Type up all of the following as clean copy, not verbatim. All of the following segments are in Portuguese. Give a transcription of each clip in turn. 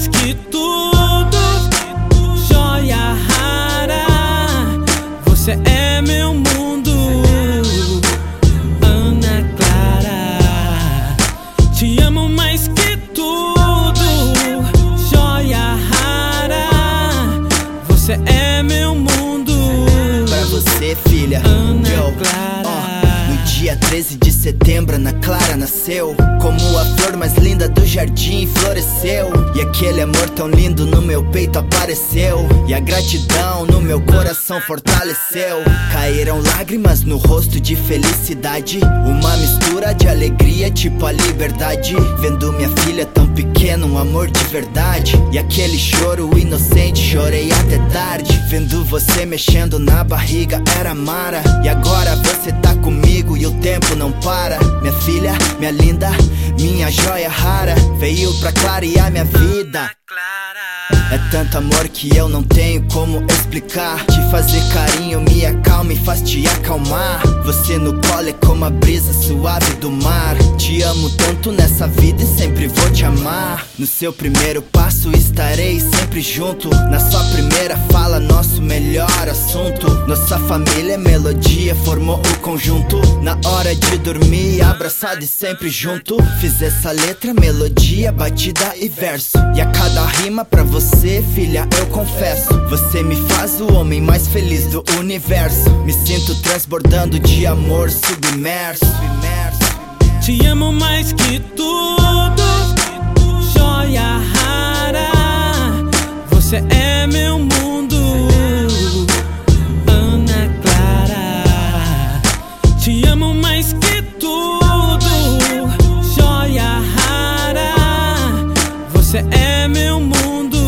mais que tudo, joia rara. Você é meu mundo, Ana Clara. Te amo mais que tudo, joia rara. Você é meu mundo. Pra você, filha, Ana Clara. No dia 13 de setembro, Ana Clara nasceu. Como a flor mais linda do jardim floresceu. E aquele amor tão lindo no meu peito apareceu. E a gratidão no meu coração fortaleceu. Caíram lágrimas no rosto de felicidade. Uma mistura de alegria, tipo a liberdade. Vendo minha filha tão pequena, um amor de verdade. E aquele choro inocente, chorei até tarde. Vendo você mexendo na barriga, era Mara. E agora você tá comigo e o tempo não para. Minha filha, minha linda, minha joia rara, veio pra clarear minha vida. É tanto amor que eu não tenho como explicar. Te fazer carinho me acalma e faz te acalmar. Você no colo é como a brisa suave do mar. Te amo tanto nessa vida e sempre vou te amar. No seu primeiro passo estarei sempre junto. Na sua primeira fala, nosso melhor assunto. Nossa família é melodia, formou o conjunto. Na hora de dormir, abraçado e sempre junto. Fiz essa letra, melodia, batida e verso. E a cada rima pra você, filha, eu confesso, você me faz o homem mais feliz do universo. Me sinto transbordando de amor submerso. Te amo mais que tudo, joia rara. Você é meu mundo, Ana Clara. Te amo mais que tudo, joia rara. Você é meu mundo,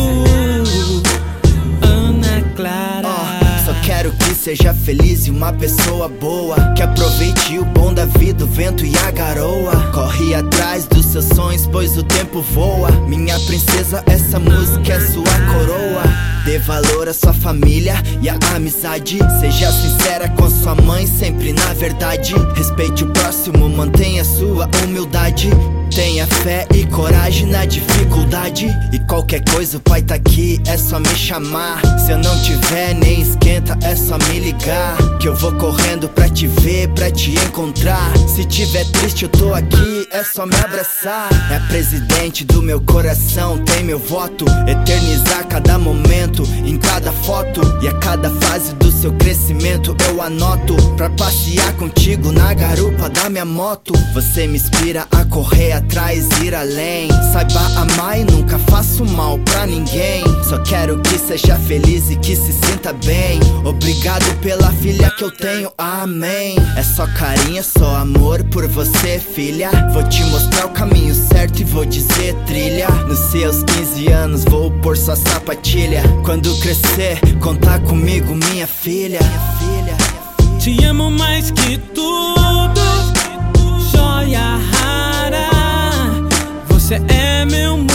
Ana Clara. Só quero que seja feliz e uma pessoa boa, que aproveite o bom da vida, o vento e a garoa. Corre atrás dos seus sonhos, pois o tempo voa. Minha princesa, essa música é sua coroa. Dê valor à sua família e à amizade. Seja sincera com sua mãe, sempre na verdade. Respeite o próximo, mantenha sua humildade. Tenha fé e coragem na dificuldade. E qualquer coisa o pai tá aqui, é só me chamar. Se eu não tiver, nem esquenta, é só me ligar. Que eu vou correndo pra te ver, pra te encontrar. Se tiver triste eu tô aqui, é só me abraçar. É a presidente do meu coração, tem meu voto. Eternizar cada momento, em cada foto. E a cada fase do seu crescimento eu anoto. Pra passear contigo na garupa da minha moto. Você me inspira a correr atrás, ir além. Saiba amar e nunca faço mal pra ninguém. Só quero que seja feliz e que se sinta bem. Obrigado pela filha que eu tenho, amém. É só carinho, é só amor por você, filha. Vou te mostrar o caminho certo e vou dizer trilha. Nos seus 15 anos vou pôr sua sapatilha. Quando crescer, conta comigo, minha filha. Te amo mais que tudo, joia rara. Você é meu mundo,